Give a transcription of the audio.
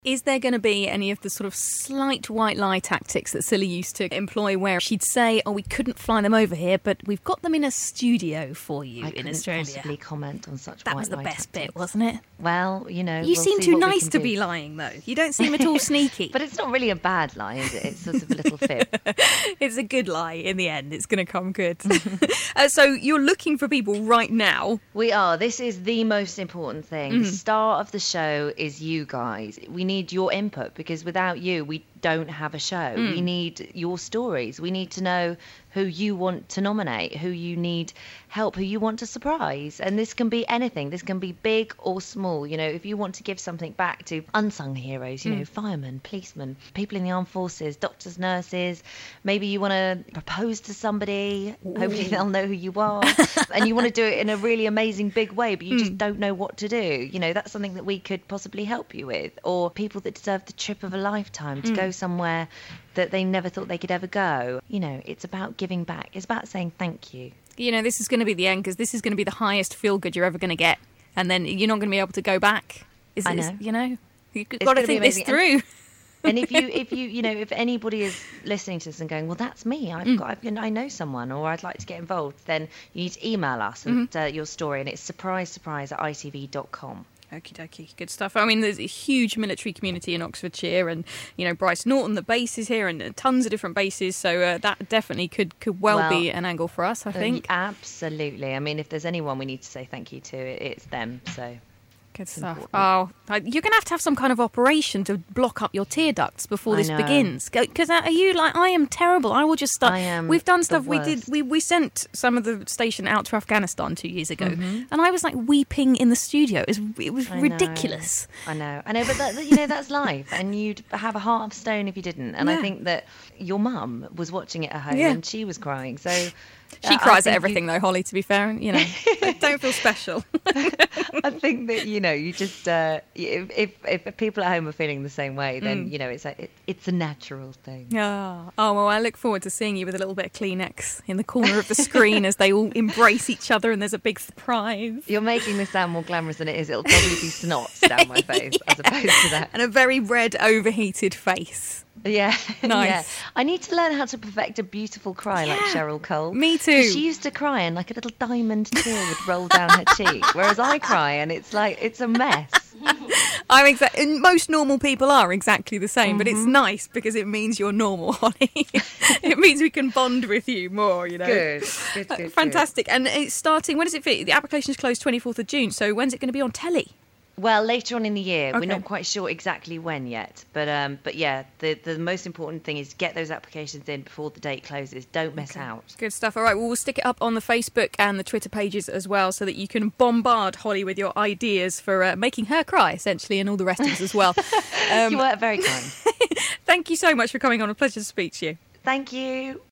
Is there going to be any of the sort of slight white lie tactics that Silly used to employ where she'd say, we couldn't fly them over here, but we've got them in a studio for you in Australia? I couldn't possibly comment on such That white was the lie best tactics. bit, wasn't it? Well, You we'll seem see too what we nice can to do. be lying, though. You don't seem at all sneaky. But it's not really a bad lie, is it? It's sort of a little fib. It's a good lie in the end. It's going to come good. So you're looking for people right now. We are. This is the most important thing. Mm-hmm. The star of the show is you guys. We need your input because without you, we don't have a show. We need your stories. We need to know who you want to nominate, who you need help, who you want to surprise. And this can be anything. This can be big or small. If you want to give something back to unsung heroes, firemen, policemen, people in the armed forces, doctors, nurses. Maybe you want to propose to somebody. Ooh. Hopefully they'll know who you are. And you want to do it in a really amazing big way, but you just don't know what to do. That's something that we could possibly help you with. Or people that deserve the trip of a lifetime to go somewhere that they never thought they could ever go. It's about giving back. It's about saying thank you. This is going to be the end because this is going to be the highest feel good you're ever going to get. And then you're not going to be able to go back. I know. You've got to think this through. And if anybody is listening to this and going, well, that's me, I know someone, or I'd like to get involved, then you need to email us your story, and it's surprise@itv.com. Okie dokie, good stuff. I mean, there's a huge military community in Oxfordshire, and Bryce Norton, the base is here, and tons of different bases. So that definitely could well be an angle for us, I think. Absolutely. I mean, if there's anyone we need to say thank you to, it's them. So. Good stuff. Important. You're going to have some kind of operation to block up your tear ducts before this begins. Because are you like, I am terrible. I will just start. I am. We've done stuff. Worst. We sent some of the station out to Afghanistan 2 years ago, and I was like weeping in the studio. It was ridiculous. I know. But that's life, and you'd have a heart of stone if you didn't. And I think that your mum was watching it at home, and she was crying. So. She cries at everything, though, Holly, to be fair. And, don't feel special. I think that, you just, if people at home are feeling the same way, then, it's a natural thing. Oh, well, I look forward to seeing you with a little bit of Kleenex in the corner of the screen as they all embrace each other and there's a big surprise. You're making this sound more glamorous than it is. It'll probably be snots down my face as opposed to that. And a very red, overheated face. Yeah. Nice. Yeah. I need to learn how to perfect a beautiful cry like Cheryl Cole. Me too. She used to cry and like a little diamond tear would roll down her cheek, whereas I cry and it's like, it's a mess. And most normal people are exactly the same, but it's nice because it means you're normal, Holly. It means we can bond with you more, Good. Fantastic. And it's starting, when is it? The application's closed 24th of June, so when's it going to be on telly? Well, later on in the year. Okay. We're not quite sure exactly when yet. But yeah, the most important thing is get those applications in before the date closes. Don't miss out. Good stuff. All right, well, we'll stick it up on the Facebook and the Twitter pages as well so that you can bombard Holly with your ideas for making her cry, essentially, and all the rest of us as well. You were very kind. Thank you so much for coming on. A pleasure to speak to you. Thank you.